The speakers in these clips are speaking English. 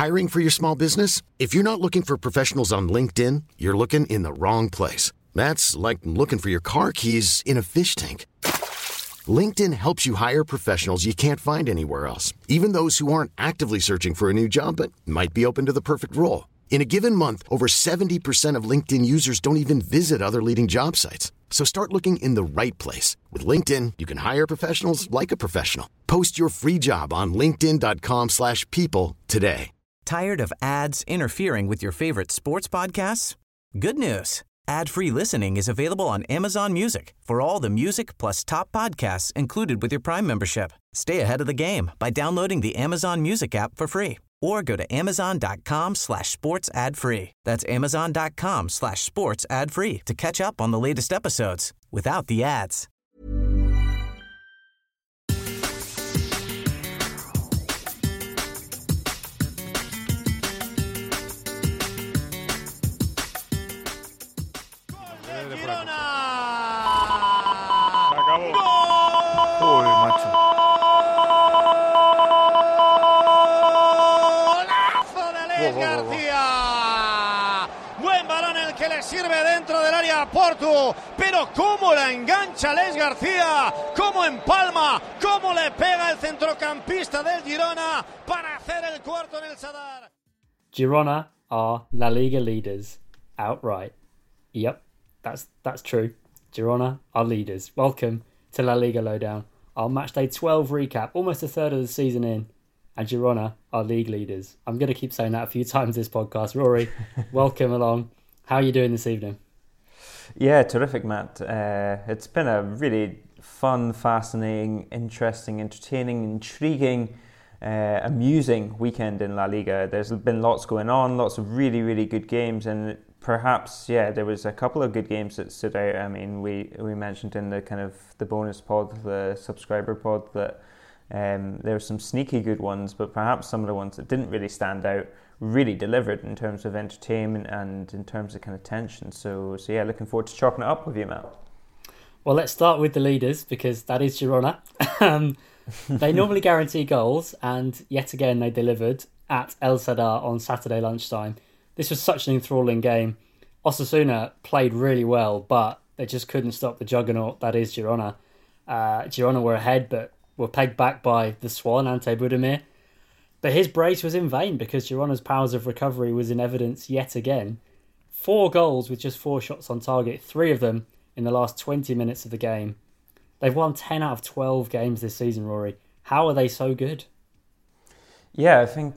Hiring for your small business? If you're not looking for professionals on LinkedIn, you're looking in the wrong place. That's like looking for your car keys in a fish tank. LinkedIn helps you hire professionals you can't find anywhere else, even those who aren't actively searching for a new job but might be open to the perfect role. In a given month, over 70% of LinkedIn users don't even visit other leading job sites. So start looking in the right place. With LinkedIn, you can hire professionals like a professional. Post your free job on linkedin.com/people today. Tired of ads interfering with your favorite sports podcasts? Good news. Ad-free listening is available on Amazon Music for all the music plus top podcasts included with your Prime membership. Stay ahead of the game by downloading the Amazon Music app for free or go to amazon.com/sports ad free. That's amazon.com/sports ad free to catch up on the latest episodes without the ads. Sirve dentro del área Portu, pero cómo la engancha Aleix García, cómo empalma, cómo le pega el centrocampista del Girona para hacer el cuarto en el Sadar. Girona are La Liga leaders outright. Yep, that's true. Girona are leaders. Welcome to La Liga Lowdown. Our matchday 12 recap, almost a third of the season in, and Girona are league leaders. I'm going to keep saying that a few times this podcast. Rory, welcome along. How are you doing this evening? Yeah, terrific, Matt. It's been a really fun, fascinating, interesting, entertaining, intriguing, amusing weekend in La Liga. There's been lots going on, lots of really, really good games, and perhaps, there was a couple of good games that stood out. I mean, we mentioned in the kind of the bonus pod, the subscriber pod, that there were some sneaky good ones, but perhaps some of the ones that didn't really stand out really delivered in terms of entertainment and in terms of kind of tension. So yeah, looking forward to chopping it up with you, Matt. Well, let's start with the leaders, because that is Girona. They normally guarantee goals, and yet again they delivered at El Sadar on Saturday lunchtime. This was such an enthralling game. Osasuna played really well, but they just couldn't stop the juggernaut that is Girona. Girona were ahead, but were pegged back by the Swan, Ante Budimir. But his brace was in vain, because Girona's powers of recovery was in evidence yet again. 4 goals with just 4 shots on target, 3 of them in the last 20 minutes of the game. They've won 10 out of 12 games this season, Rory. How are they so good? Yeah, I think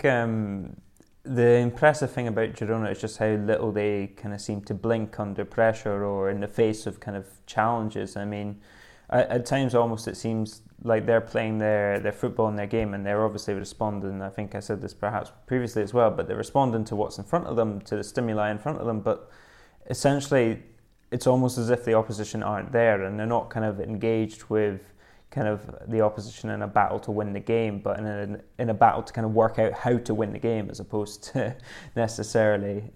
the impressive thing about Girona is just how little they kind of seem to blink under pressure or in the face of kind of challenges. I mean, at times almost it seems like they're playing their football in their game, and they're obviously responding. I think I said this perhaps previously as well, but they're responding to what's in front of them, to the stimuli in front of them. But essentially, it's almost as if the opposition aren't there, and they're not kind of engaged with kind of the opposition in a battle to win the game, but in a battle to kind of work out how to win the game, as opposed to necessarily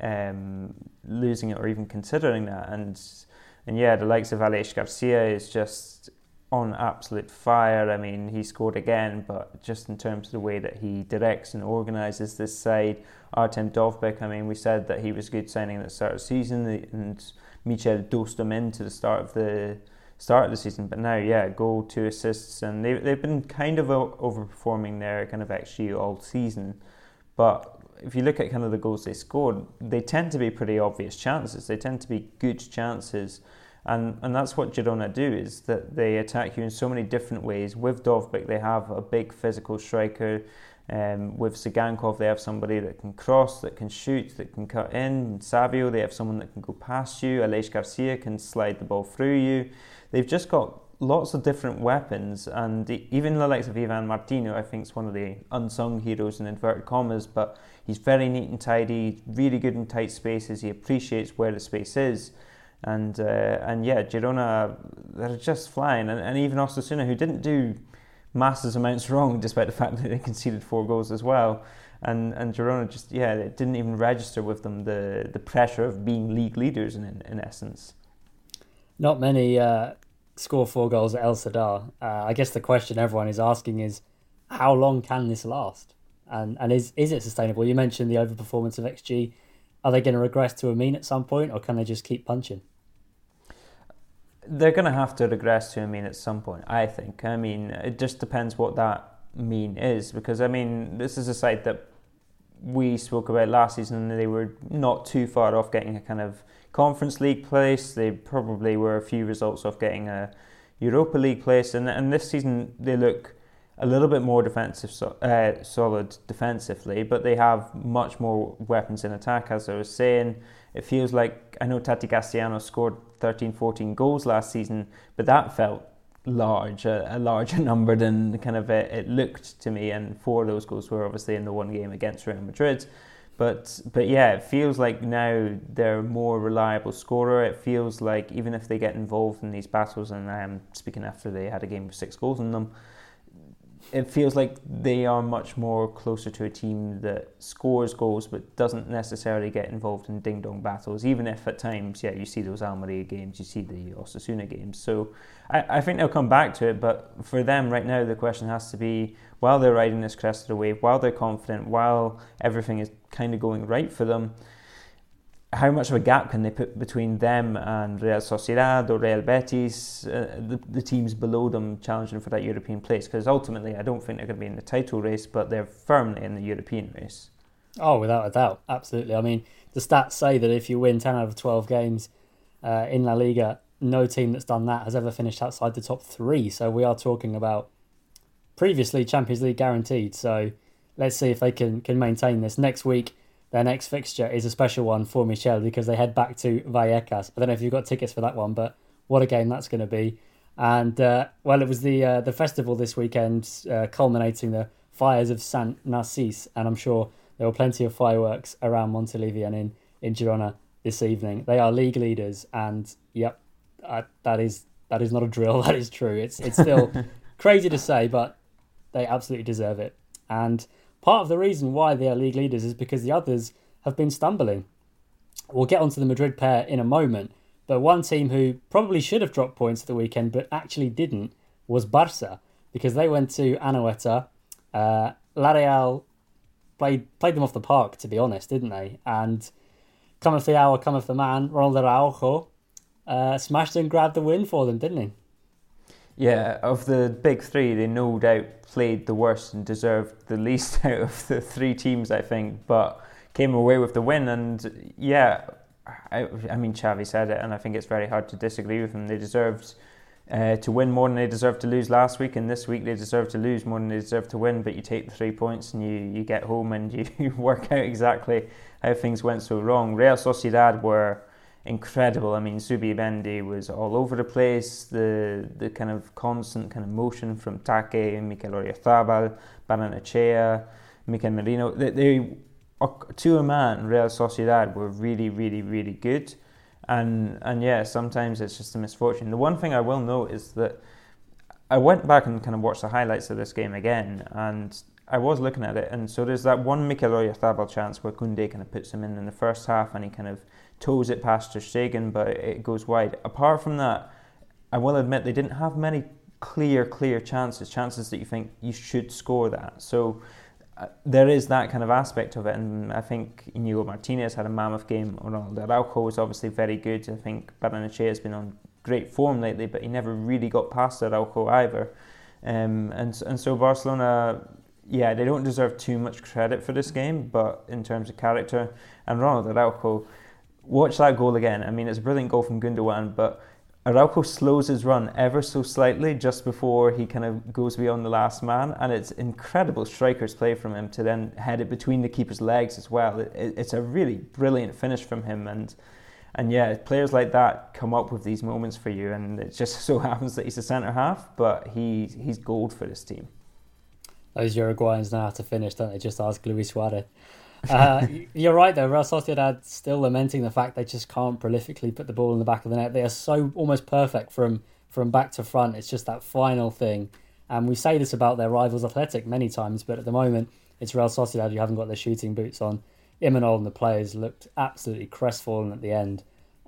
losing it or even considering that. And yeah, the likes of Aleix Garcia is just on absolute fire. I mean, he scored again, but just in terms of the way that he directs and organises this side. Artem Dovbyk, I mean, we said that he was good signing at the start of the season, and Michel dosed him into the start of the season. But now, yeah, goal, 2 assists, and they've been kind of overperforming their kind of XG all season. But if you look at kind of the goals they scored, they tend to be pretty obvious chances. They tend to be good chances. And that's what Girona do, is that they attack you in so many different ways. With Dovbyk, they have a big physical striker. With Sigankov, they have somebody that can cross, that can shoot, that can cut in. Savio, they have someone that can go past you. Aleix Garcia can slide the ball through you. They've just got lots of different weapons, and even the likes of Ivan Martino, I think, is one of the unsung heroes in inverted commas, but he's very neat and tidy, really good in tight spaces. He appreciates where the space is. And yeah, Girona, they're just flying. And even Osasuna, who didn't do massive amounts wrong, despite the fact that they conceded 4 goals as well. And Girona just, it didn't even register with them the pressure of being league leaders in essence. Not many score 4 goals at El Sadar. I guess the question everyone is asking is, how long can this last? And is it sustainable? You mentioned the overperformance of XG. Are they going to regress to a mean at some point, or can they just keep punching? They're going to have to regress to a mean at some point, I think. I mean, it just depends what that mean is, because, I mean, this is a side that we spoke about last season. They were not too far off getting a kind of Conference League place. They probably were a few results off getting a Europa League place. And this season, they look a little bit more solid defensively, but they have much more weapons in attack, as I was saying. It feels like, I know Tati Castellanos scored 13, 14 goals last season, but that felt large, a larger number than kind of it looked to me, and 4 of those goals were obviously in the one game against Real Madrid. But yeah, it feels like now they're a more reliable scorer. It feels like even if they get involved in these battles, and I am speaking after they had a game with 6 goals in them, it feels like they are much more closer to a team that scores goals but doesn't necessarily get involved in ding-dong battles, even if at times, you see those Almeria games, you see the Osasuna games. So I think they'll come back to it, but for them right now, the question has to be, while they're riding this crest of the wave, while they're confident, while everything is kind of going right for them, how much of a gap can they put between them and Real Sociedad or Real Betis, the teams below them challenging for that European place? Because ultimately, I don't think they're going to be in the title race, but they're firmly in the European race. Oh, without a doubt, absolutely. I mean, the stats say that if you win 10 out of 12 games in La Liga, no team that's done that has ever finished outside the top 3. So we are talking about previously Champions League guaranteed. So let's see if they can maintain this. Next week, their next fixture is a special one for Michel because they head back to Vallecas. I don't know if you've got tickets for that one, but what a game that's going to be. And, it was the festival this weekend, culminating the fires of Sant Narcís, and I'm sure there were plenty of fireworks around Montilivi and in Girona this evening. They are league leaders, and yep, that is not a drill, that is true. It's still crazy to say, but they absolutely deserve it. And part of the reason why they are league leaders is because the others have been stumbling. We'll get onto the Madrid pair in a moment, but one team who probably should have dropped points at the weekend but actually didn't was Barça, because they went to Anoeta. La Real played them off the park, to be honest, didn't they? And cometh the hour, cometh the man, Ronald Araujo smashed and grabbed the win for them, didn't he? Yeah, of the big 3, they no doubt played the worst and deserved the least out of the 3 teams, I think, but came away with the win. And yeah, I mean, Xavi said it, and I think it's very hard to disagree with him. They deserved to win more than they deserved to lose last week, and this week they deserve to lose more than they deserve to win, but you take the 3 points and you get home and you work out exactly how things went so wrong. Real Sociedad were incredible. I mean, Zubimendi was all over the place. The kind of constant kind of motion from Take, Mikel Oyarzabal, Barrenechea, Mikel Merino. They to a man, Real Sociedad were really, really, really good. And yeah, sometimes it's just a misfortune. The one thing I will note is that I went back and kind of watched the highlights of this game again, and I was looking at it, and so there's that one Mikel Oyarzabal chance where Koundé kind of puts him in the first half, and he kind of toes it past Ter Stegen, but it goes wide. Apart from that, I will admit they didn't have many clear chances that you think you should score that. So there is that kind of aspect of it, and I think Inigo Martinez had a mammoth game. Ronald Araujo was obviously very good. I think Barrenechea has been on great form lately, but he never really got past Araujo either. And so Barcelona, yeah, they don't deserve too much credit for this game, but in terms of character, and Ronald Araujo, watch that goal again. I mean, it's a brilliant goal from Gundogan, but Araujo slows his run ever so slightly just before he kind of goes beyond the last man, and it's incredible striker's play from him to then head it between the keeper's legs as well. It's a really brilliant finish from him, and yeah, players like that come up with these moments for you, and it just so happens that he's a centre half, but he's gold for this team. Those Uruguayans know how to finish, don't they? Just ask Luis Suarez. You're right though, Real Sociedad still lamenting the fact they just can't prolifically put the ball in the back of the net. They are so almost perfect from back to front. It's just that final thing, and we say this about their rivals Athletic many times, but at the moment it's Real Sociedad who haven't got their shooting boots on. Imanol and the players looked absolutely crestfallen at the end.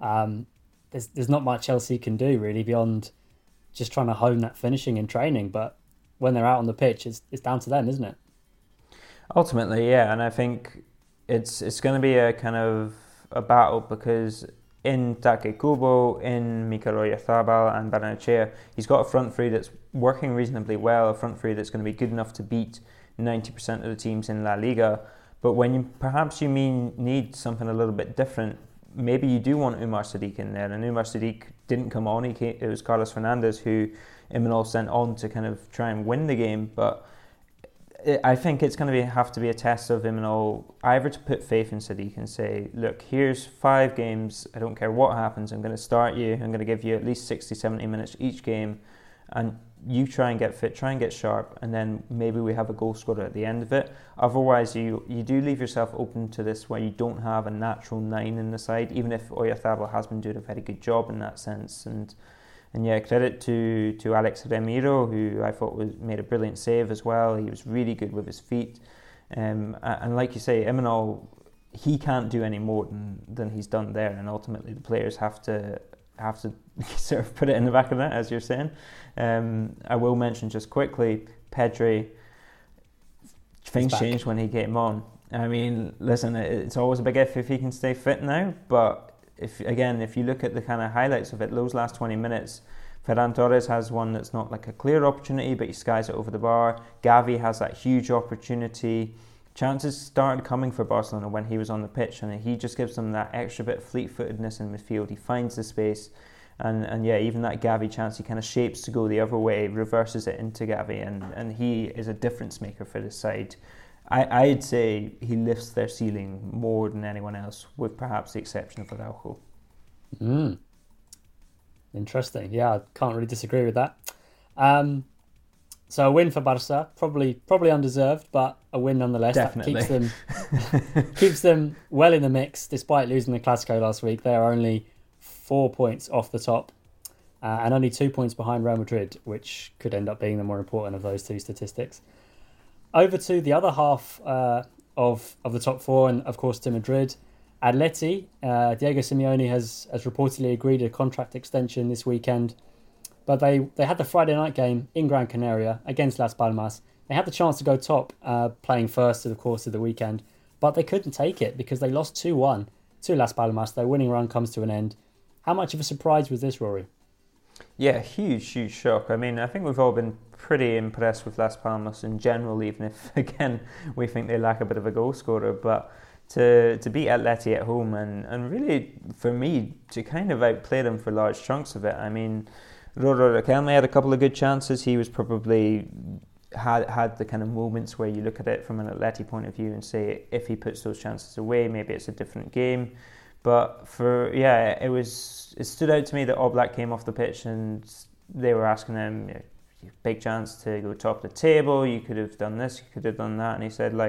There's not much else he can do really beyond just trying to hone that finishing in training, but when they're out on the pitch, it's down to them, isn't it? Ultimately, yeah, and I think it's going to be a kind of a battle because in Take Kubo, in Mikel Oyarzabal and Barrenechea, he's got a front three that's working reasonably well, a front three that's going to be good enough to beat 90% of the teams in La Liga. But when you need something a little bit different, maybe you do want Umar Sadiq in there, and Umar Sadiq didn't come on. It was Carlos Fernandez who Imanol sent on to kind of try and win the game, but I think it's going to have to be a test of Imanol either to put faith in Sadiq and say, look, here's 5 games, I don't care what happens, I'm going to start you, I'm going to give you at least 60, 70 minutes each game, and you try and get fit, try and get sharp, and then maybe we have a goal scorer at the end of it. Otherwise, you do leave yourself open to this where you don't have a natural 9 in the side, even if Oyarzabal has been doing a very good job in that sense. And yeah, credit to Alex Remiro, who I thought made a brilliant save as well. He was really good with his feet. And like you say, Imanol, he can't do any more than he's done there. And ultimately, the players have to sort of put it in the back of the net, as you're saying. I will mention just quickly, Pedri, things changed when he came on. I mean, listen, it's always a big if he can stay fit now, but if you look at the kind of highlights of it, those last 20 minutes, Ferran Torres has one that's not like a clear opportunity, but he skies it over the bar. Gavi has that huge opportunity. Chances started coming for Barcelona when he was on the pitch, and he just gives them that extra bit of fleet-footedness in midfield. He finds the space, and yeah, even that Gavi chance, he kind of shapes to go the other way, reverses it into Gavi, and he is a difference maker for this side. I'd say he lifts their ceiling more than anyone else, with perhaps the exception of Araujo. Interesting. Yeah, I can't really disagree with that. So a win for Barca, probably undeserved, but a win nonetheless. Definitely. That keeps them well in the mix, despite losing the Clásico last week. They are only 4 points off the top, and only 2 points behind Real Madrid, which could end up being the more important of those two statistics. Over to the other half of the top 4, and of course to Madrid. Atleti, Diego Simeone has reportedly agreed a contract extension this weekend, but they had the Friday night game in Gran Canaria against Las Palmas. They had the chance to go top, playing first of the course of the weekend, but they couldn't take it because they lost 2-1 to Las Palmas. Their winning run comes to an end. How much of a surprise was this, Rory? Yeah, huge shock. I mean, I think we've all been pretty impressed with Las Palmas in general, even if, again, we think they lack a bit of a goal scorer. But to beat Atleti at home and really, for me, to kind of outplay them for large chunks of it. I mean, Roro Riquelme had a couple of good chances. He was probably had the kind of moments where you look at it from an Atleti point of view and say, if he puts those chances away, maybe it's a different game. But it stood out to me that Oblak came off the pitch and they were asking him, big chance to go top of the table, you could have done this, you could have done that, and he said,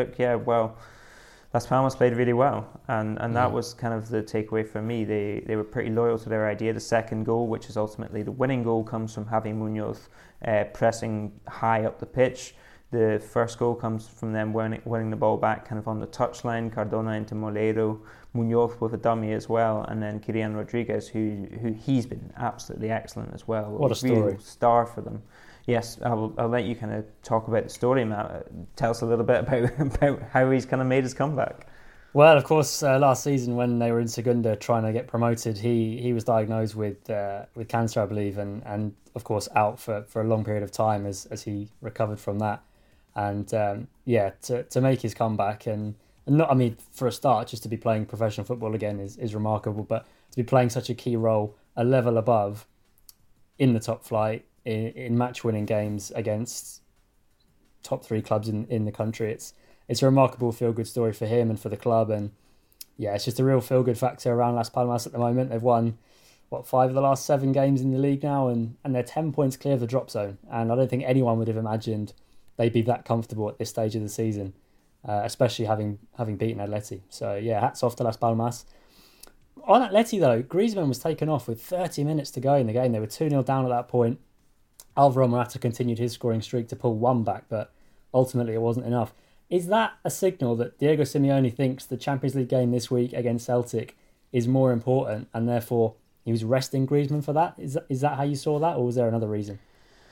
Las Palmas played really well, and that was kind of the takeaway for me. They were pretty loyal to their idea. The second goal, which is ultimately the winning goal, comes from Javi Munoz pressing high up the pitch. The first goal comes from them winning the ball back kind of on the touchline, Cardona into Moleiro, Munoz with a dummy as well, and then Kylian Rodriguez, who he's been absolutely excellent as well. What a story. Real star for them. Yes, I'll let you kind of talk about the story, Matt. Tell us a little bit about how he's kind of made his comeback. Well, of course, last season when they were in Segunda trying to get promoted, he was diagnosed with cancer, I believe, and of course out for a long period of time as he recovered from that. And to make his comeback and not, I mean, for a start, just to be playing professional football again is remarkable, but to be playing such a key role, a level above in the top flight, in match-winning games against top 3 clubs in the country, it's a remarkable feel-good story for him and for the club. And yeah, it's just a real feel-good factor around Las Palmas at the moment. They've won 5 of the last 7 games in the league now, and they're 10 points clear of the drop zone. And I don't think anyone would have imagined they'd be that comfortable at this stage of the season, especially having beaten Atleti. So yeah, hats off to Las Palmas. On Atleti though, Griezmann was taken off with 30 minutes to go in the game. They were 2-0 down at that point. Alvaro Morata continued his scoring streak to pull 1 back, but ultimately it wasn't enough. Is that a signal that Diego Simeone thinks the Champions League game this week against Celtic is more important, and therefore he was resting Griezmann for that? Is that how you saw that, or was there another reason?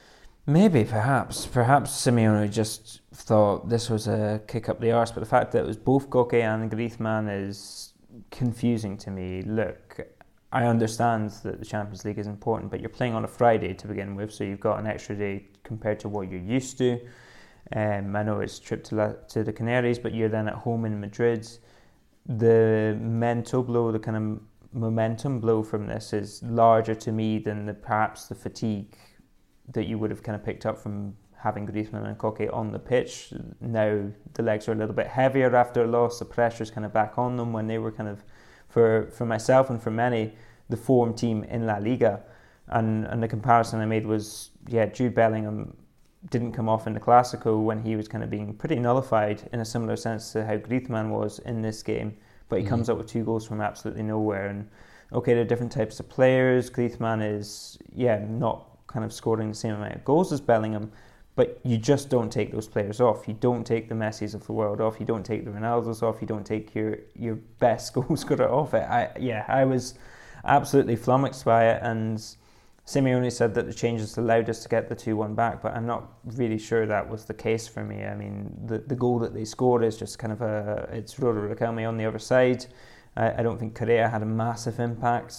Maybe, perhaps Simeone just thought this was a kick up the arse, but the fact that it was both Koke and Griezmann is confusing to me. Look, I understand that the Champions League is important, but you're playing on a Friday to begin with, so you've got an extra day compared to what you're used to. I know it's a trip to the Canaries, but you're then at home in Madrid. The mental blow, the kind of momentum blow from this is larger to me than perhaps the fatigue that you would have kind of picked up from having Griezmann and Koke on the pitch. Now the legs are a little bit heavier after a loss. The pressure's kind of back on them when they were kind of, for myself and for many, the form team in La Liga. And the comparison I made was, Jude Bellingham didn't come off in the Clásico when he was kind of being pretty nullified in a similar sense to how Griezmann was in this game. But he comes up with 2 goals from absolutely nowhere. And okay, they're different types of players. Griezmann is, not kind of scoring the same amount of goals as Bellingham, but you just don't take those players off. You don't take the Messis of the world off. You don't take the Ronaldos off. You don't take your best goal scorer off it. I was absolutely flummoxed by it, and Simeone said that the changes allowed us to get the 2-1 back, but I'm not really sure that was the case for me. I mean, the goal that they scored is just kind of it's Rodo Riquelme on the other side. I don't think Correa had a massive impact.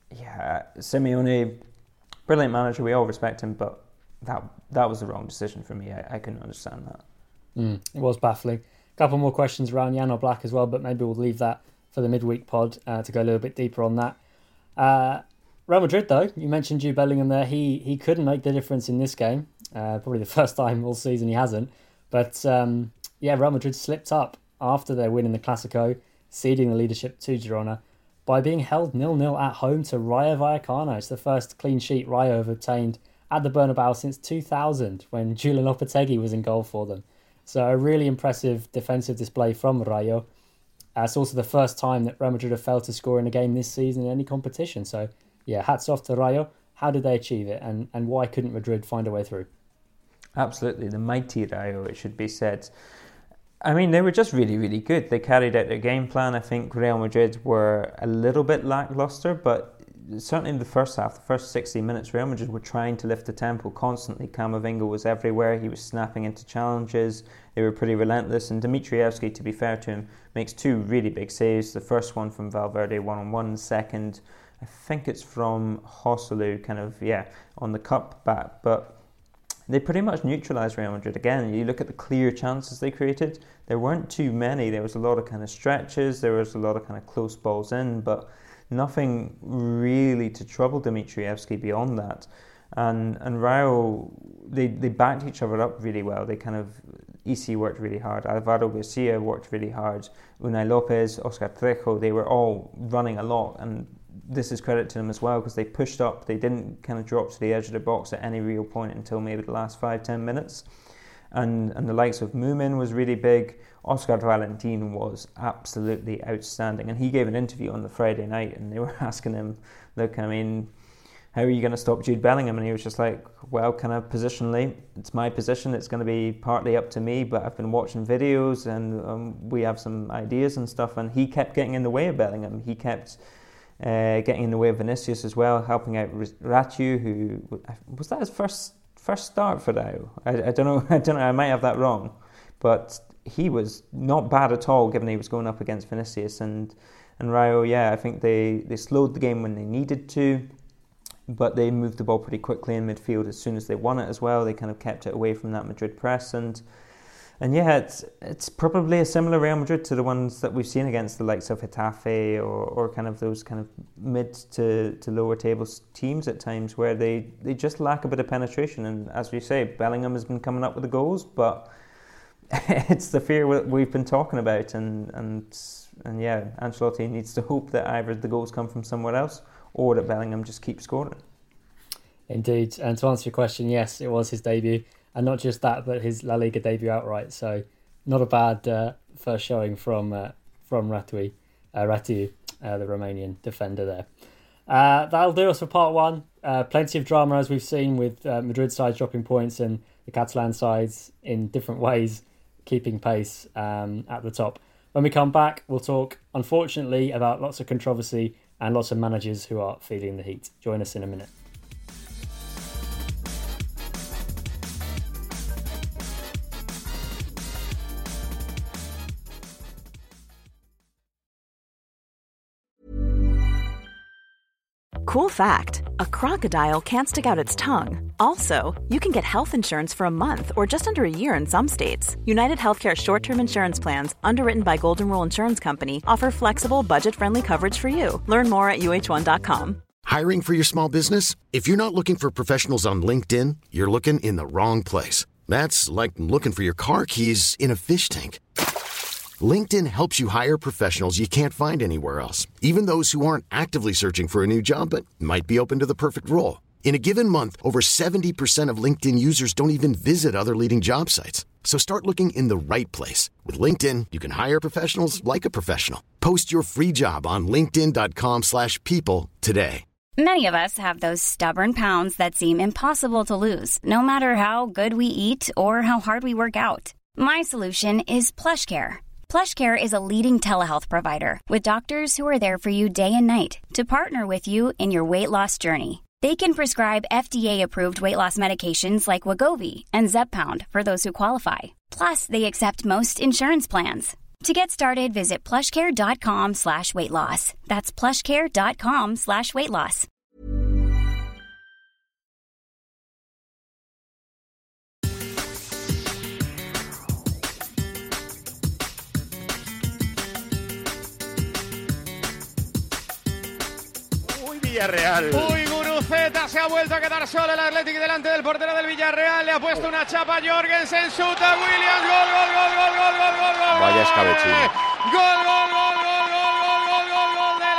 Simeone, brilliant manager, we all respect him, but that was the wrong decision for me. I couldn't understand that. It was baffling. A couple more questions around Jan Oblak as well, but maybe we'll leave that for the midweek pod to go a little bit deeper on that. Real Madrid, though, you mentioned Jude Bellingham there. He couldn't make the difference in this game. Probably the first time all season he hasn't. But Real Madrid slipped up after their win in the Clásico, ceding the leadership to Girona by being held 0-0 at home to Rayo Vallecano. It's the first clean sheet Rayo have obtained at the Bernabeu since 2000, when Julian Lopetegui was in goal for them. So a really impressive defensive display from Rayo. It's also the first time that Real Madrid have failed to score in a game this season in any competition. So hats off to Rayo. How did they achieve it, and why couldn't Madrid find a way through? Absolutely, the mighty Rayo, it should be said. I mean, they were just really, really good. They carried out their game plan. I think Real Madrid were a little bit lacklustre, but certainly in the first half, the first 60 minutes, Real Madrid were trying to lift the tempo constantly. Camavinga was everywhere. He was snapping into challenges. They were pretty relentless. And Dimitrievski, to be fair to him, makes 2 really big saves. The first one from Valverde, 1-on-1. Second, I think it's from Joselu, kind of, on the cup back. But they pretty much neutralised Real Madrid again. You look at the clear chances they created, there weren't too many. There was a lot of kind of stretches, there was a lot of kind of close balls in, but nothing really to trouble Dimitrievski beyond that. And Rayo, they backed each other up really well. They kind of, EC worked really hard, Alvaro Garcia worked really hard, Unai Lopez, Oscar Trejo, they were all running a lot, and this is credit to them as well, because they pushed up. They didn't kind of drop to the edge of the box at any real point until maybe the last 5-10 minutes. And the likes of Mumin was really big. Oscar Valentin was absolutely outstanding. And he gave an interview on the Friday night, and they were asking him, look, I mean, how are you going to stop Jude Bellingham? And he was just like, well, kind of positionally, it's my position. It's going to be partly up to me, but I've been watching videos and we have some ideas and stuff. And he kept getting in the way of Bellingham. He kept getting in the way of Vinicius as well, helping out Ratiu, who was that his first start for Rayo? I don't know. I might have that wrong, but he was not bad at all, given he was going up against Vinicius and Rayo. I think they slowed the game when they needed to, but they moved the ball pretty quickly in midfield as soon as they won it as well. They kind of kept it away from that Madrid press and it's probably a similar Real Madrid to the ones that we've seen against the likes of Getafe or kind of those kind of mid to lower table teams at times, where they just lack a bit of penetration. And as we say, Bellingham has been coming up with the goals, but it's the fear we've been talking about. And Ancelotti needs to hope that either the goals come from somewhere else or that Bellingham just keeps scoring. Indeed. And to answer your question, yes, it was his debut. And not just that, but his La Liga debut outright. So not a bad first showing from Ratiu, the Romanian defender there. That'll do us for part 1. Plenty of drama, as we've seen, with Madrid sides dropping points and the Catalan sides in different ways keeping pace at the top. When we come back, we'll talk, unfortunately, about lots of controversy and lots of managers who are feeling the heat. Join us in a minute. Cool fact, a crocodile can't stick out its tongue. Also, you can get health insurance for a month or just under a year in some states. United Healthcare short-term insurance plans, underwritten by Golden Rule Insurance Company, offer flexible, budget-friendly coverage for you. Learn more at uh1.com. Hiring for your small business? If you're not looking for professionals on LinkedIn, you're looking in the wrong place. That's like looking for your car keys in a fish tank. LinkedIn helps you hire professionals you can't find anywhere else, even those who aren't actively searching for a new job but might be open to the perfect role. In a given month, over 70% of LinkedIn users don't even visit other leading job sites. So start looking in the right place. With LinkedIn, you can hire professionals like a professional. Post your free job on linkedin.com/people today. Many of us have those stubborn pounds that seem impossible to lose, no matter how good we eat or how hard we work out. My solution is PlushCare. PlushCare is a leading telehealth provider with doctors who are there for you day and night to partner with you in your weight loss journey. They can prescribe FDA-approved weight loss medications like Wegovy and Zepbound for those who qualify. Plus, they accept most insurance plans. To get started, visit plushcare.com/weightloss. That's plushcare.com/weightloss. Villarreal. Uy, Guruceta se ha vuelto a quedar solo el Athletic delante del portero del Villarreal. Le ha puesto una chapa a Jorgensen, Suta, Williams, gol, gol, gol, gol, gol, gol, gol, gol. Vaya escabechín. Gol, gol, gol, gol, gol, gol, gol, gol, gol del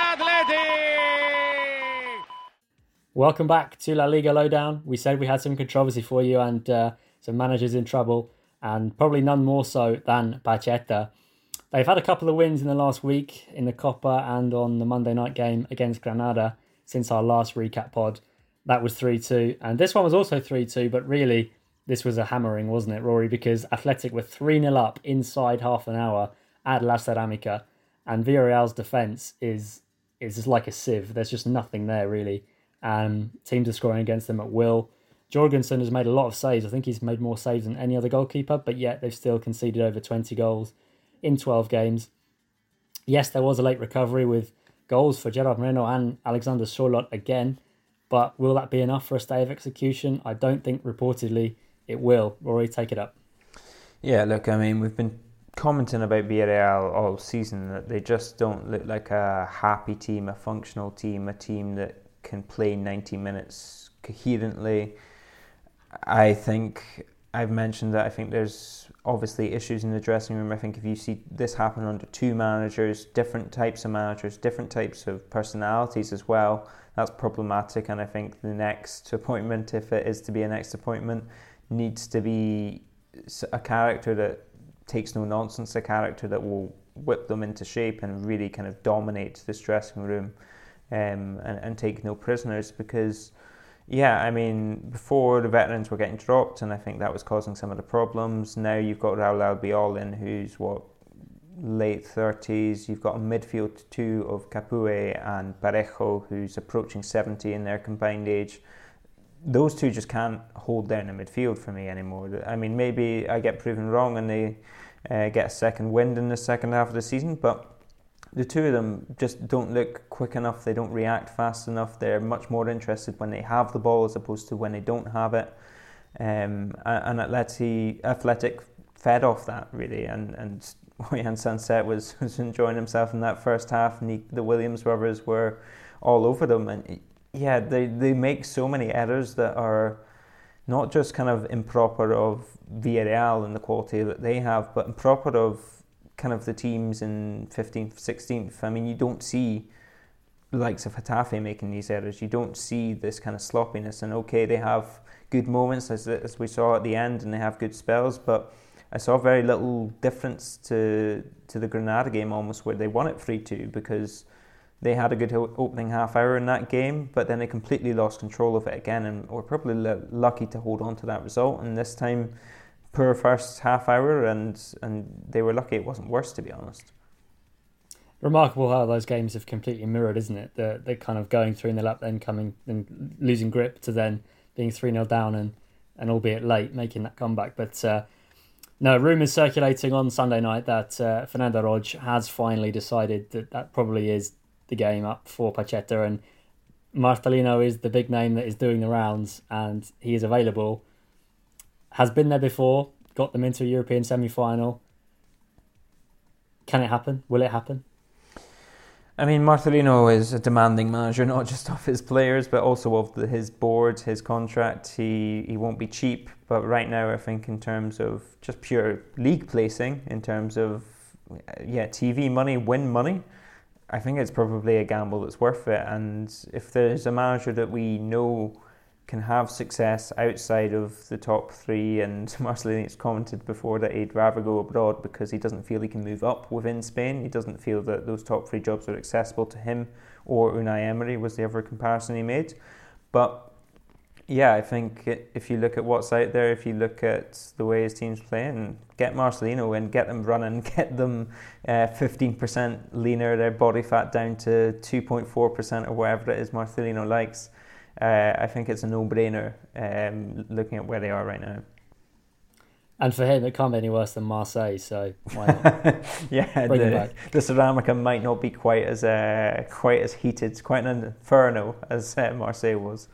Athletic. Welcome back to La Liga Lowdown. We said we had some controversy for you and some managers in trouble, and probably none more so than Pacheta. They've had a couple of wins in the last week in the Copa and on the Monday night game against Granada since our last recap pod. That was 3-2. And this one was also 3-2, but really this was a hammering, wasn't it, Rory? Because Athletic were 3-0 up inside half an hour at La Ceramica, and Villarreal's defence is just like a sieve. There's just nothing there, really. Teams are scoring against them at will. Jorgensen has made a lot of saves. I think he's made more saves than any other goalkeeper, but yet they've still conceded over 20 goals in 12 games. Yes, there was a late recovery with goals for Gerard Moreno and Alexander Sørloth again, but will that be enough for a stay of execution? I don't think reportedly it will. Rory, take it up. Yeah, look, I mean, we've been commenting about Villarreal all season that they just don't look like a happy team, a functional team, a team that can play 90 minutes coherently. I think I've mentioned that I think there's obviously issues in the dressing room. I think if you see this happen under two managers, different types of personalities as well, that's problematic. And I think the next appointment, if it is to be a next appointment, needs to be a character that takes no nonsense, a character that will whip them into shape and really kind of dominate this dressing room and take no prisoners. Because yeah, I mean, before the veterans were getting dropped, and I think that was causing some of the problems. Now you've got Raul Albiol in, who's late 30s. You've got a midfield two of Capoue and Parejo, who's approaching 70 in their combined age. Those two just can't hold down a midfield for me anymore. I mean, maybe I get proven wrong and they get a second wind in the second half of the season, but the two of them just don't look quick enough. They don't react fast enough. They're much more interested when they have the ball as opposed to when they don't have it. And Athletic fed off that, really. And Jan Sanset was enjoying himself in that first half. And the Williams brothers were all over them. And yeah, they make so many errors that are not just kind of improper of Villarreal and the quality that they have, but improper of kind of the teams in 15th, 16th. I mean, you don't see the likes of Getafe making these errors. You don't see this kind of sloppiness. And okay, they have good moments as we saw at the end, and they have good spells, but I saw very little difference to the Granada game almost, where they won it 3-2 because they had a good opening half hour in that game, but then they completely lost control of it again, and were probably lucky to hold on to that result. And this time, poor first half hour, and they were lucky it wasn't worse, to be honest. Remarkable how those games have completely mirrored, isn't it? They're kind of going 3-0 up, then coming and losing grip, to then being 3-0 down and albeit late, making that comeback. But no, rumours circulating on Sunday night that Fernando Roig has finally decided that probably is the game up for Pacheta, and Marcelino is the big name that is doing the rounds, and he is available. Has been there before, got them into a European semi-final. Can it happen? Will it happen? I mean, Marcelino is a demanding manager, not just of his players, but also of his board, his contract. He won't be cheap, but right now I think in terms of just pure league placing, in terms of TV money, win money, I think it's probably a gamble that's worth it. And if there's a manager that we know can have success outside of the top three, and Marcelino's commented before that he'd rather go abroad because he doesn't feel he can move up within Spain. He doesn't feel that those top three jobs are accessible to him, or Unai Emery was the other comparison he made. But yeah, I think if you look at what's out there, if you look at the way his team's playing, get Marcelino in, get them running, get them 15% leaner, their body fat down to 2.4% or whatever it is Marcelino likes. I think it's a no-brainer looking at where they are right now. And for him, it can't be any worse than Marseille, so why not? Yeah, the Ceramica might not be quite as heated, quite an inferno as Marseille was.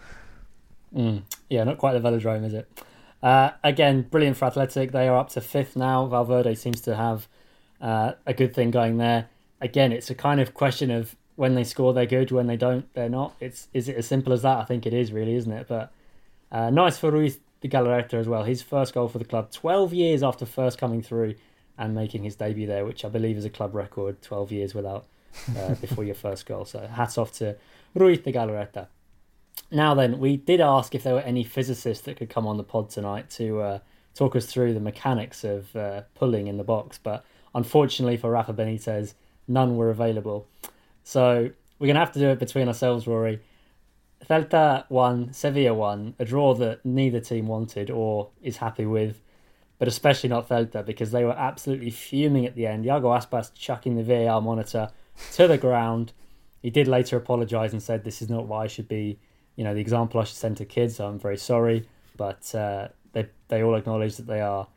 Yeah, not quite the Velodrome, is it? Again, brilliant for Athletic. They are up to 5th now. Valverde seems to have a good thing going there. Again, it's a kind of question of when they score, they're good. When they don't, they're not. Is it as simple as that? I think it is, really, isn't it? But nice for Ruiz de Galarreta as well. His first goal for the club, 12 years after first coming through and making his debut there, which I believe is a club record, 12 years without before your first goal. So hats off to Ruiz de Galarreta. Now then, we did ask if there were any physicists that could come on the pod tonight to talk us through the mechanics of pulling in the box, but unfortunately for Rafa Benitez, none were available. So we're going to have to do it between ourselves, Rory. Celta won, Sevilla won, a draw that neither team wanted or is happy with, but especially not Celta, because they were absolutely fuming at the end. Iago Aspas chucking the VAR monitor to the ground. He did later apologise and said, this is not what I should be, the example I should send to kids, so I'm very sorry. But they all acknowledge that they are...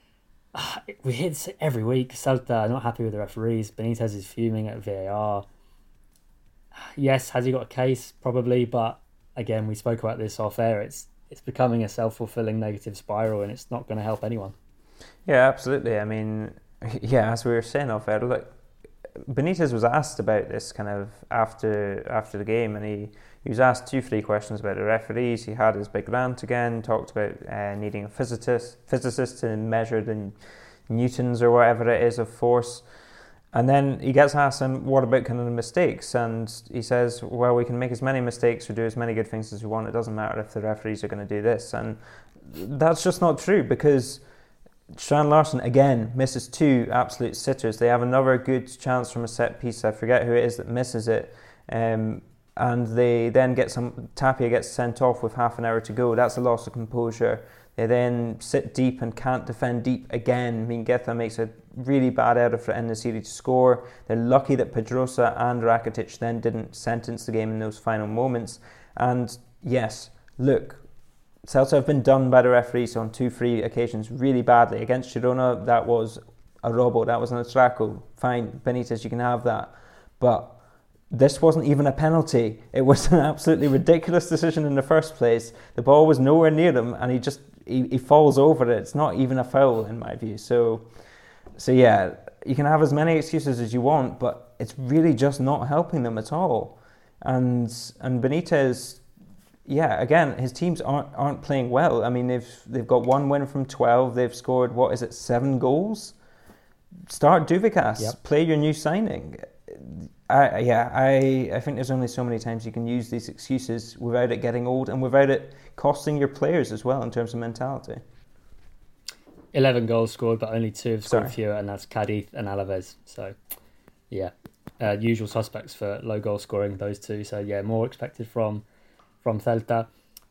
We hear this every week. Celta are not happy with the referees. Benitez is fuming at VAR. Yes, has he got a case? Probably, but again, we spoke about this off air. It's becoming a self-fulfilling negative spiral, and it's not going to help anyone. Yeah, absolutely. I mean, yeah, as we were saying off air, look, Benitez was asked about this kind of after the game, and he was asked 2-3 questions about the referees. He had his big rant again, talked about needing a physicist to measure the newtons or whatever it is of force. And then he gets asked him, what about kind of the mistakes? And he says, well, we can make as many mistakes or do as many good things as we want. It doesn't matter if the referees are going to do this. And that's just not true, because Strand Larsen, again, misses 2 absolute sitters. They have another good chance from a set piece. I forget who it is that misses it. And they then Tapia gets sent off with half an hour to go. That's a loss of composure. They then sit deep and can't defend deep again. Mingueza makes a really bad error for En-Nesyri to score. They're lucky that Pedrosa and Rakitic then didn't sentence the game in those final moments. And yes, look, Celta have been done by the referees on 2-3 occasions really badly. Against Girona, that was a robo, that was an atraco. Fine, Benitez, you can have that. But this wasn't even a penalty. It was an absolutely ridiculous decision in the first place. The ball was nowhere near him, and he falls over it. It's not even a foul in my view. So yeah, you can have as many excuses as you want, but it's really just not helping them at all. And Benitez, yeah, again, his teams aren't playing well. I mean, they've got 1 win from 12. They've scored 7 goals. Start Duvicas. Yep. Play your new signing. I think there's only so many times you can use these excuses without it getting old and without it costing your players as well in terms of mentality. 11 goals scored, but only 2 have scored fewer, and that's Cadiz and Alaves. So, yeah, usual suspects for low goal scoring, those two. So, yeah, more expected from Celta.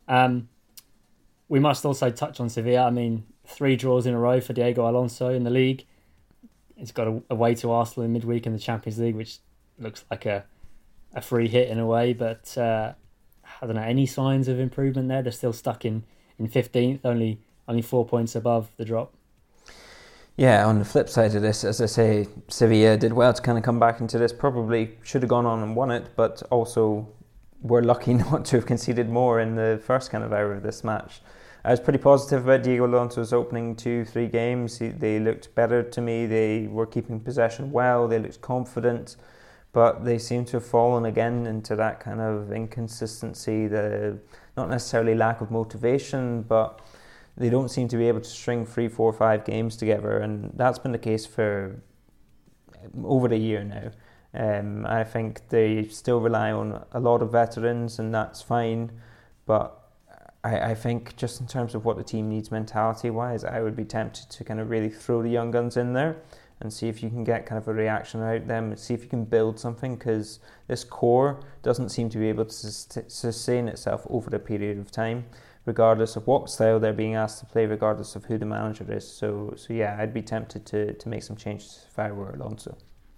We must also touch on Sevilla. I mean, 3 draws in a row for Diego Alonso in the league. He's got away to Arsenal in midweek in the Champions League, which looks like a free hit in a way, but I don't know, any signs of improvement there? They're still stuck in 15th, only 4 points above the drop. Yeah, on the flip side of this, as I say, Sevilla did well to kind of come back into this. Probably should have gone on and won it, but also we're lucky not to have conceded more in the first kind of hour of this match. I was pretty positive about Diego Alonso's opening 2-3 games. They looked better to me. They were keeping possession well. They looked confident, but they seem to have fallen again into that kind of inconsistency, the not necessarily lack of motivation, but they don't seem to be able to string 3, 4, 5 games together, and that's been the case for over a year now. I think they still rely on a lot of veterans, and that's fine, but I think just in terms of what the team needs mentality-wise, I would be tempted to kind of really throw the young guns in there and see if you can get kind of a reaction out of them, and see if you can build something, because this core doesn't seem to be able to sustain itself over a period of time, regardless of what style they're being asked to play, regardless of who the manager is. So yeah, I'd be tempted to make some changes if I were Alonso.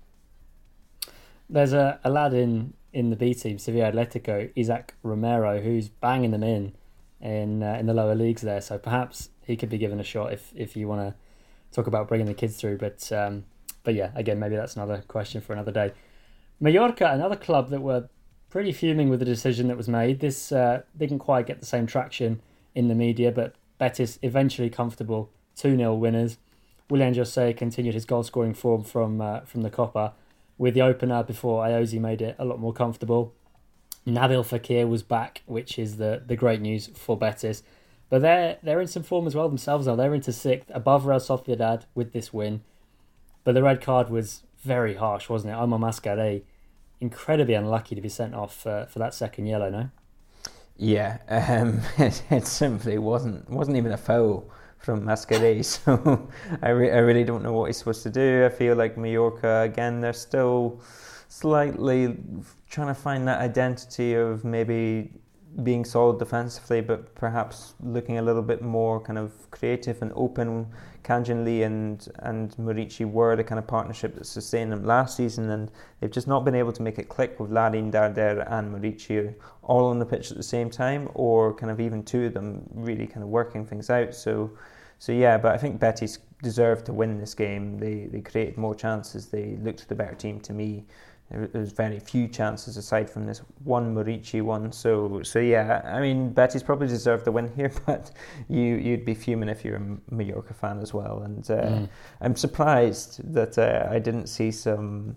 There's a lad in the B team, Sevilla Atletico, Isaac Romero, who's banging them in the lower leagues there. So perhaps he could be given a shot if you want to talk about bringing the kids through. But yeah, again, maybe that's another question for another day. Mallorca, another club that were pretty fuming with the decision that was made. This didn't quite get the same traction in the media, but Betis eventually comfortable 2-0 winners. Willian José continued his goal-scoring form from the Copa, with the opener before Ayoze made it a lot more comfortable. Nabil Fekir was back, which is the great news for Betis. But they're in some form as well themselves now. They're into 6th, above Real Sociedad with this win. But the red card was very harsh, wasn't it? Omar Mascarell, incredibly unlucky to be sent off for that second yellow, no? Yeah, it simply wasn't even a foul from Mascarell, so I really don't know what he's supposed to do. I feel like Mallorca, again, they're still slightly trying to find that identity of maybe being solid defensively, but perhaps looking a little bit more kind of creative and open. Kangin Lee and Murici were the kind of partnership that sustained them last season, and they've just not been able to make it click with Larin, Darder and Murici all on the pitch at the same time, or kind of even two of them really kind of working things out. So yeah, but I think Betis deserved to win this game. They created more chances. They looked the better team to me. There was very few chances aside from this one Murici one. So yeah, I mean, Betis probably deserved the win here, but you'd be fuming if you're a Mallorca fan as well. And I'm surprised that I didn't see some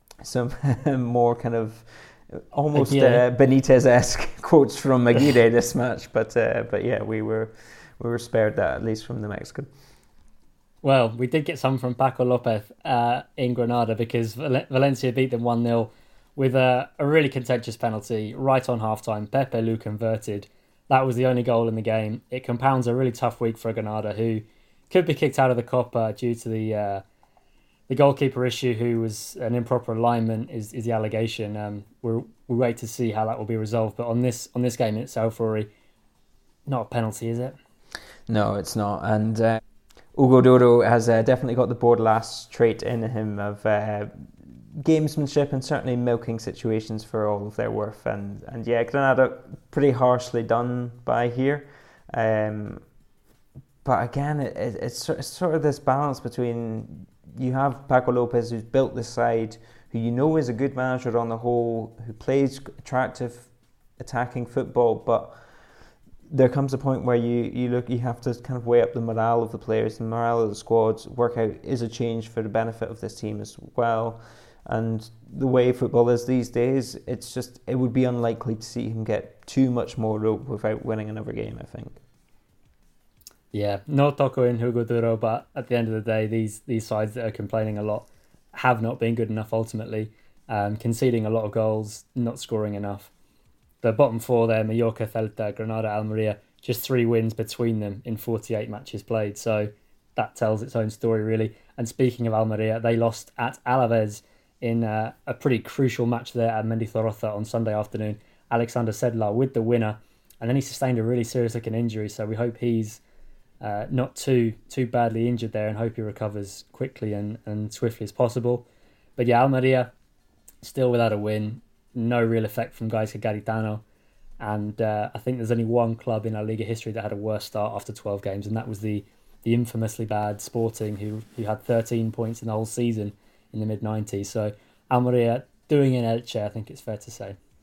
more kind of almost Benitez-esque quotes from Aguirre this match. But yeah, we were spared that, at least from the Mexican. Well, we did get some from Paco Lopez in Granada, because Valencia beat them 1-0 with a really contentious penalty right on half-time. Pepe Lu converted. That was the only goal in the game. It compounds a really tough week for Granada, who could be kicked out of the Copa due to the goalkeeper issue, who was an improper alignment, is the allegation. We wait to see how that will be resolved. But on this game in itself, Rory, not a penalty, is it? No, it's not. And Hugo Duro has definitely got the Bordalas trait in him of gamesmanship and certainly milking situations for all of their worth. And yeah, Granada pretty harshly done by here. But again, it's sort of this balance between, you have Paco Lopez, who's built this side, who you know is a good manager on the whole, who plays attractive attacking football, but there comes a point where you have to kind of weigh up the morale of the players, the morale of the squads, work out, is a change for the benefit of this team as well. And the way football is these days, it would be unlikely to see him get too much more rope without winning another game, I think. Yeah, no toco in Hugo Duro, but at the end of the day, these sides that are complaining a lot have not been good enough ultimately, conceding a lot of goals, not scoring enough. The bottom four there, Mallorca, Celta, Granada, Almeria, just 3 wins between them in 48 matches played. So that tells its own story, really. And speaking of Almeria, they lost at Alaves in a pretty crucial match there at Mendizorroza on Sunday afternoon. Alexander Sedlar with the winner, and then he sustained a really serious-looking injury. So we hope he's not too badly injured there, and hope he recovers quickly and swiftly as possible. But yeah, Almeria still without a win. No real effect from Gaisca Garitano, and I think there's only one club in La Liga history that had a worse start after 12 games, and that was the infamously bad Sporting, who had 13 points in the whole season in the mid-90s. So Almeria doing in Elche, I think it's fair to say.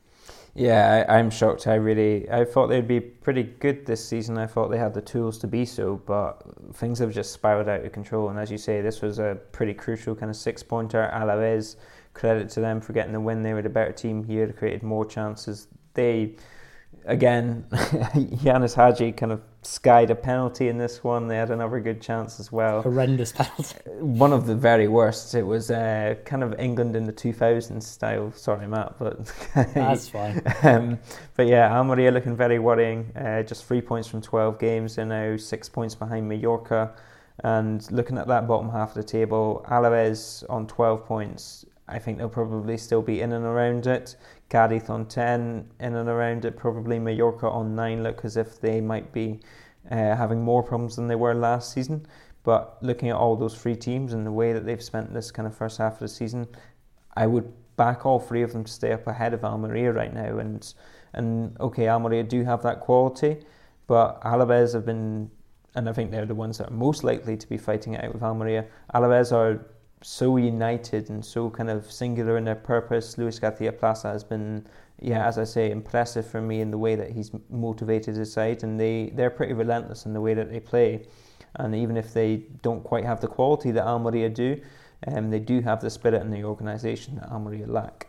Yeah, I'm shocked. I thought they'd be pretty good this season. I thought they had the tools to be so, but things have just spiraled out of control. And as you say, this was a pretty crucial kind of 6-pointer. Alaves, credit to them for getting the win. They were the better team here, created more chances. They, again, Yanis Hadji kind of skied a penalty in this one. They had another good chance as well. Horrendous penalty. One of the very worst. It was kind of England in the 2000s style. Sorry, Matt, but that's fine. But yeah, Almeria looking very worrying. Just 3 points from 12 games. They're now 6 points behind Mallorca. And looking at that bottom half of the table, Alaves on 12 points. I think they'll probably still be in and around it. Cádiz on 10, in and around it. Probably Mallorca on 9 look as if they might be having more problems than they were last season. But looking at all those 3 teams and the way that they've spent this kind of first half of the season, I would back all 3 of them to stay up ahead of Almeria right now. And okay, Almeria do have that quality, but Alaves have been, and I think they're the ones that are most likely to be fighting it out with Almeria. Alaves are so united and so kind of singular in their purpose. Luis Garcia Plaza has been, as I say, impressive for me in the way that he's motivated his side, and they're pretty relentless in the way that they play. And even if they don't quite have the quality that Almeria do, they do have the spirit and the organisation that Almeria lack.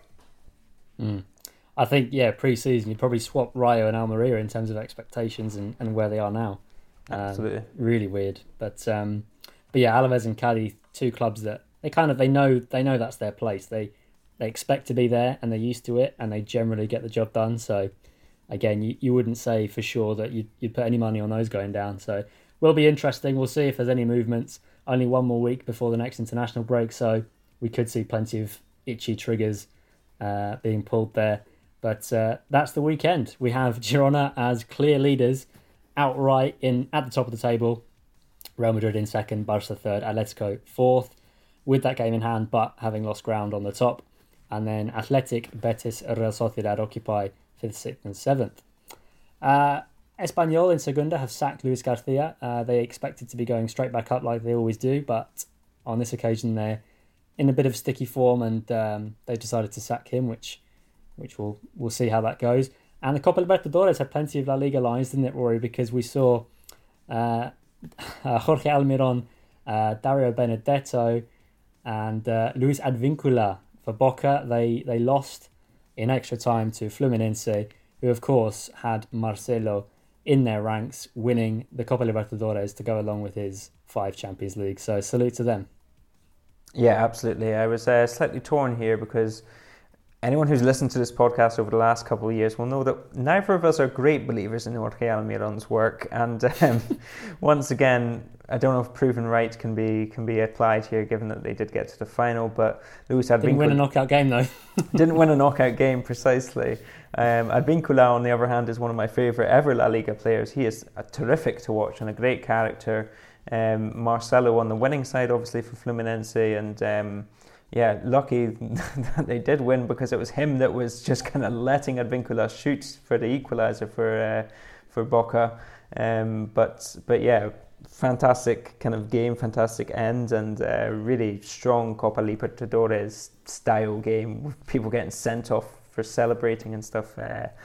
I think, pre-season you'd probably swap Rayo and Almeria in terms of expectations and where they are now. Absolutely. Really weird. But Alaves and Cádiz, 2 clubs that they know that's their place. They expect to be there and they're used to it, and they generally get the job done. So again, you wouldn't say for sure that you'd put any money on those going down. So will be interesting. We'll see if there's any movements. Only 1 more week before the next international break, so we could see plenty of itchy triggers being pulled there. But that's the weekend. We have Girona as clear leaders outright at the top of the table. Real Madrid in second, Barça third, Atletico fourth, with that game in hand, but having lost ground on the top. And then Athletic, Betis, Real Sociedad occupy 5th, 6th and 7th. Espanyol in Segunda have sacked Luis Garcia. They expected to be going straight back up like they always do, but on this occasion they're in a bit of sticky form, and they decided to sack him, which we'll see how that goes. And the Copa Libertadores had plenty of La Liga lines, didn't it, Rory? Because we saw Jorge Almiron, Dario Benedetto, and Luis Advíncula for Boca. They lost in extra time to Fluminense, who of course had Marcelo in their ranks, winning the Copa Libertadores to go along with his 5 Champions League. So salute to them. Yeah, absolutely. I was slightly torn here because anyone who's listened to this podcast over the last couple of years will know that neither of us are great believers in Jorge Almiron's work. And once again, I don't know if proven right can be applied here, given that they did get to the final. But Luis Advíncula didn't win a knockout game, though. Didn't win a knockout game, precisely. Advíncula, on the other hand, is one of my favourite ever La Liga players. He is terrific to watch and a great character. Marcelo on the winning side, obviously, for Fluminense, and lucky that they did win, because it was him that was just kind of letting Advíncula shoot for the equaliser for Boca. But yeah, fantastic kind of game, fantastic end, and really strong Copa Libertadores style game with people getting sent off for celebrating and stuff.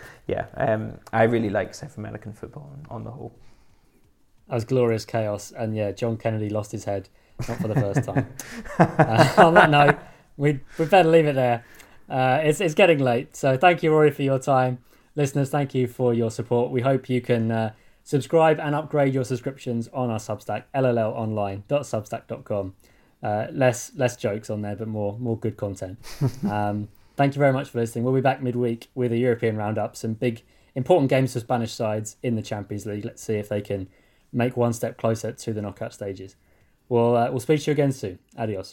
I really like South American football on the whole. That was glorious chaos, and John Kennedy lost his head, not for the first time. On that note, we better leave it there. It's getting late, so thank you, Rory, for your time. Listeners, thank you for your support. We hope you can subscribe and upgrade your subscriptions on our Substack, llonline.substack.com. Less jokes on there, but more good content. Thank you very much for listening. We'll be back midweek with a European roundup, some big important games for Spanish sides in the Champions League. Let's see if they can make one step closer to the knockout stages. We'll speak to you again soon. Adios.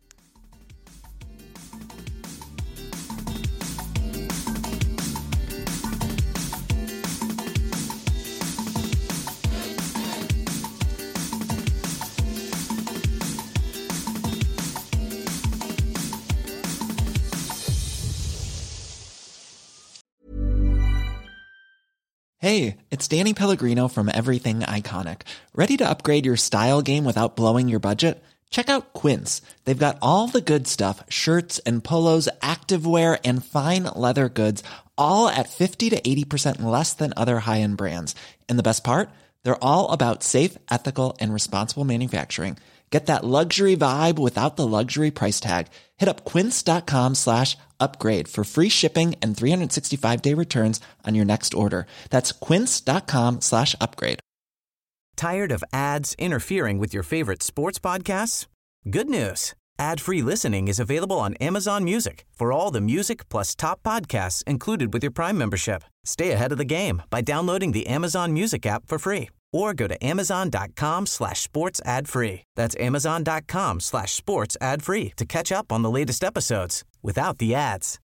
Hey, it's Danny Pellegrino from Everything Iconic. Ready to upgrade your style game without blowing your budget? Check out Quince. They've got all the good stuff, shirts and polos, activewear, and fine leather goods, all at 50 to 80% less than other high-end brands. And the best part? They're all about safe, ethical, and responsible manufacturing. Get that luxury vibe without the luxury price tag. Hit up quince.com/upgrade for free shipping and 365-day returns on your next order. That's quince.com/upgrade. Tired of ads interfering with your favorite sports podcasts? Good news. Ad-free listening is available on Amazon Music for all the music plus top podcasts included with your Prime membership. Stay ahead of the game by downloading the Amazon Music app for free or go to amazon.com/sports ad free. That's amazon.com/sports ad free to catch up on the latest episodes without the ads.